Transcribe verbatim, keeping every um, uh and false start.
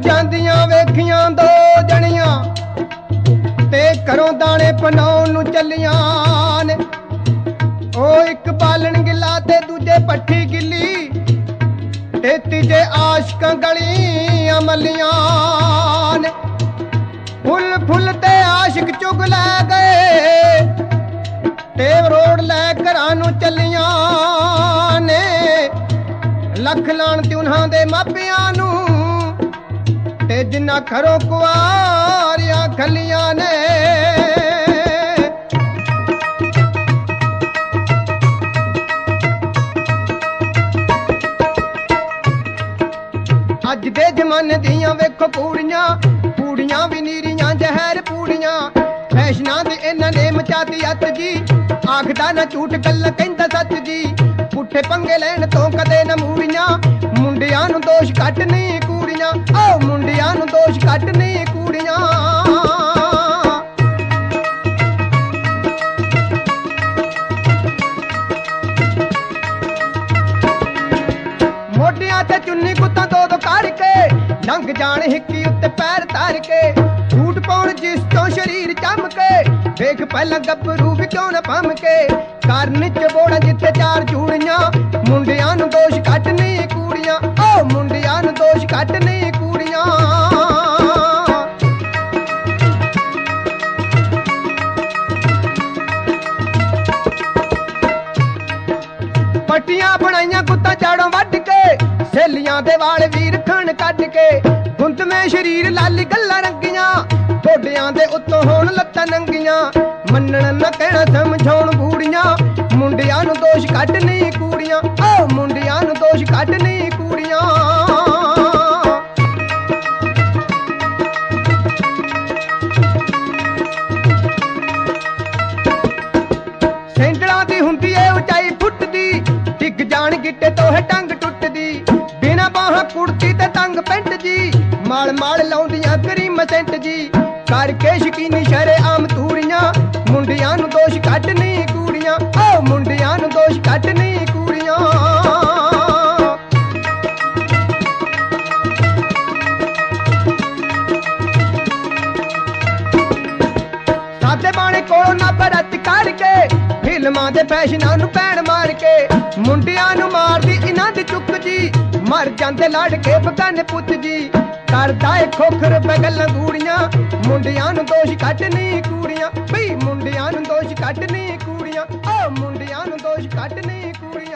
ਜਾਂਦੀਆਂ ਵੇਖੀਆਂ ਦੋ ਜਣੀਆਂ ਤੇ ਘਰੋਂ ਦਾਣੇ ਪਨਾਉਣ ਨੂੰ ਚੱਲੀਆਂ ਨੇ। ਉਹ ਇੱਕ ਬਾਲਣ ਗਿੱਲਾ ਤੇ ਦੂਜੇ ਪੱਠੀ ਗਿੱਲੀ ਤੇ ਤੀਜੇ ਆਸ਼ਕਾਂ ਗਲੀਆਂ ਮੱਲੀਆਂ ਨੇ। ਫੁੱਲ ਫੁੱਲ ਤੇ ਆਸ਼ਕ ਚੁਗ ਲੈ ਗਏ ਤੇ ਰੋੜ ਲੈ ਘਰਾਂ ਨੂੰ ਚੱਲੀਆਂ ਨੇ। ਲੱਖ ਲਾਣ ਤੇ ਉਹਨਾਂ ਦੇ ਮਾਪਿਆਂ ਨੂੰ ਤੇ ਜਿੰਨਾ ਘਰੋਂ ਕੁਆਰੀਆਂ ਖੱਲੀਆਂ ਨੇ। ਅੱਜ ਦੇ ਜ਼ਮਾਨੇ ਦੀਆਂ ਵੇਖੋ ਪੂੜੀਆਂ ਪੂੜੀਆਂ ਵੀ ਨੀਰੀਆਂ ਜ਼ਹਿਰ ਪੂੜੀਆਂ। ਫੈਸ਼ਨਾਂ ਦੇ ਇਹਨਾਂ ਨੇ ਮਚਾਤੀ ਅੱਤ ਜੀ ਆਖਦਾ ਨਾ ਝੂਠ ਗੱਲ ਕਹਿੰਦਾ ਸੱਚ ਜੀ। ਪੁੱਠੇ ਪੰਗੇ ਲੈਣ ਤੋਂ ਕਦੇ ਨਾ ਮੂੜੀਆਂ ਮੁੰਡਿਆਂ ਨੂੰ ਦੋਸ਼ ਘੱਟ ਨਹੀਂ ਕੂੜੀਆਂ। ਓ ਮੁੰਡਿਆਂ ਨੂੰ ਦੋਸ਼ ਘੱਟ ਨਹੀਂ ਕੂੜੀਆਂ। ਮੋਢਿਆਂ ਤੇ ਚੁੰਨੀ ਕੁੱਤਾਂ ਦੋ ਦੋ ਕਰਕੇ ਲੰਘ ਜਾਣ ਹਿੱਕੀ ਉੱਤੇ ਪੈਰ ਧਰ ਕੇ। ਝੂਠ ਪਾਉਣ ਜਿਸ ਤੋਂ ਸ਼ਰੀਰ ਚੰਮ ਕੇ ਵੇਖ ਪਹਿਲਾਂ ਗੱਭਰੂ ਵੀ ਕਿਉਂ ਨਾ ਭੰਮ ਕੇ। ਕਰਨ ਚ ਬੋੜਾ ਜਿੱਥੇ ਚਾਰ ਜੂੜੀਆਂ ਮੁੰਡਿਆਂ ਨੂੰ ਦੋਸ਼ ਘੱਟ ਨਹੀਂ ਕੂੜੀਆਂ। ਓ ਮੁੰਡਿਆਂ ਨੂੰ ਦੋਸ਼ ਘੱਟ ਨਹੀਂ ਕੂੜੀਆਂ। ਪੱਟੀਆਂ ਬਣਾਈਆਂ ਕੁੱਤਾ ਚਾੜੋਂ ਵੱਢ ਕੇ ਸਹੇਲੀਆਂ ਦੇ ਵਾਲ ਵੀਰ ਖਣ ਕੱਢ ਕੇ। ਗੁੰਦਵੇਂ ਸ਼ਰੀਰ ਲਾਲੀ ਗੱਲਾਂ ਰੰਗੀਆਂ ਗੋਡਿਆਂ ਦੇ ਉੱਤੋਂ ਹੋਣ ਲੱਤਾਂ ਨੰਗੀਆਂ। ਮੰਨਣ ਨਾ ਕਹਿਣਾ ਸਮਝਾਉਣ ਬੂੜੀਆਂ ਮੁੰਡਿਆਂ ਨੂੰ ਦੋਸ਼ ਘੱਟ ਨਹੀਂ ਕੂੜੀਆਂ। ਓ ਮੁੰਡਿਆਂ ਨੂੰ ਦੋਸ਼ ਘੱਟ ਨਹੀਂ ਕੂੜੀਆਂ। ਸੈਂਡਲਾਂ ਦੀ ਹੁੰਦੀ ਏ ਉਚਾਈ ਫੁੱਟਦੀ ਡਿੱਗ ਜਾਣ ਗਿੱਟੇ ਤੋਂ ਹੈ ਟੰਗ ਟੁੱਟਦੀ। ਬਿਨਾ ਬਾਹਾਂ ਕੁੜਤੀ ਤੇ ਤੰਗ ਪੈਂਟ ਜੀ ਮਾਲ ਮਾਲ ਲਾਉਂਦੀਆਂ ਕਰੀਮ ਸੈਂਟ ਜੀ। ਕਰਕੇ ਸ਼ਕੀਨੀ ਸ਼ਰੇ ਆਮ ਤੂੜੀਆਂ ਮੁੰਡਿਆਂ ਨੂੰ ਦੋਸ਼ ਘੱਟ ਨਹੀਂ ਕੂੜੀਆਂ। ਓ ਮੁੰਡਿਆਂ ਨੂੰ ਦੋਸ਼ ਘੱਟ ਨਹੀਂ ਕੂੜੀਆਂ। ਸਾਦੇ ਬਾਣੇ ਕੋਲੋਂ ਨਾ ਬਰਤ ਕਰਕੇ ਫਿਲਮਾਂ ਦੇ ਫੈਸ਼ਨਾਂ ਨੂੰ ਪੈਣ ਮਾਰ ਕੇ। ਮੁੰਡਿਆਂ ਨੂੰ ਮਾਰਦੀ ਇਹਨਾਂ ਦੀ ਚੁੱਕ ਜੀ ਮਰ ਜਾਂਦੇ ਲੜ ਕੇ ਬਗਾਨੇ ਪੁੱਤ ਜੀ। ਕਰਦਾ ਏ ਖੋਖਰ ਬਗਲ ਗੂੜੀਆਂ ਮੁੰਡਿਆਂ ਨੂੰ ਦੋਸ਼ ਘੱਟ ਨਹੀਂ ਕੂੜੀਆਂ। ਬਈ ਮੁੰਡਿਆਂ ਨੂੰ ਦੋਸ਼ ਘੱਟ ਨਹੀਂ ਕੂੜੀਆਂ। ਓ ਮੁੰਡਿਆਂ ਨੂੰ ਦੋਸ਼ ਘੱਟ ਨਹੀਂ ਕੂੜੀਆਂ।